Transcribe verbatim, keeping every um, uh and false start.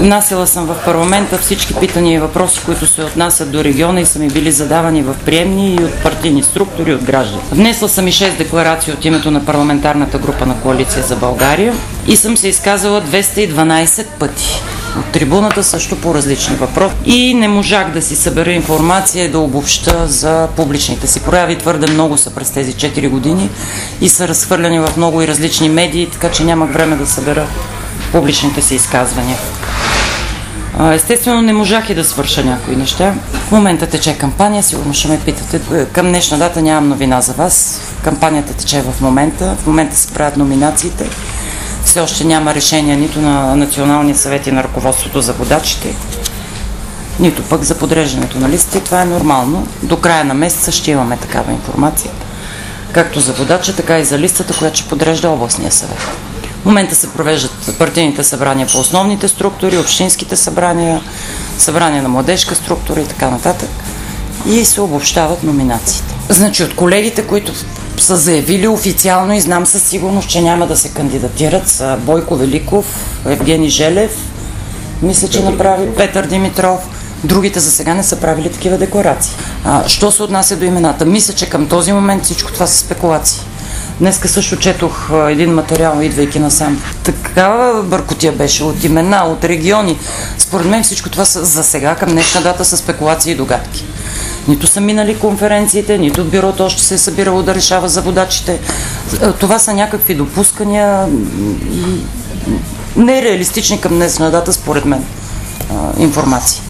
Внасяла съм в парламента всички питания и въпроси, които се отнасят до региона и са ми били задавани в приемни и от партийни структури, и от граждани. Внесла съм и шест декларации от името на парламентарната група на Коалиция за България и съм се изказала двеста и дванадесет пъти. От трибуната също по различни въпроси. И не можах да си събера информация и да обобща за публичните си прояви. Твърде много са през тези четири години и са разхвърляни в много и различни медии, така че нямах време да събера публичните си изказвания. Естествено, не можах и да свърша някои неща. В момента тече кампания, сигурно ще ме питате. Към днешна дата нямам новина за вас. Кампанията тече в момента. В момента се правят номинациите. Все още няма решение нито на Националния съвет и на ръководството за водачите, нито пък за подреждането на листите. Това е нормално. До края на месеца ще имаме такава информация. Както за водача, така и за листата, която ще подрежда областния съвет. В момента се провеждат партийните събрания по основните структури, общинските събрания, събрания на младежка структура и така нататък. И се обобщават номинациите. Значи от колегите, които са заявили официално и знам със сигурност, че няма да се кандидатират, са Бойко Великов, Евгений Желев, мисля, че направи Петър Димитров. Другите за сега не са правили такива декларации. А, що се отнася до имената? Мисля, че към този момент всичко това са спекулации. Днеска също четох един материал, идвайки насам. Такава бъркотия беше от имена, от региони. Според мен всичко това са, за сега, към днешна дата, са спекулации и догадки. Нито са минали конференциите, нито бюрото още се е събирало да решава за водачите. Това са някакви допускания и нереалистични към днешна дата, според мен, информации.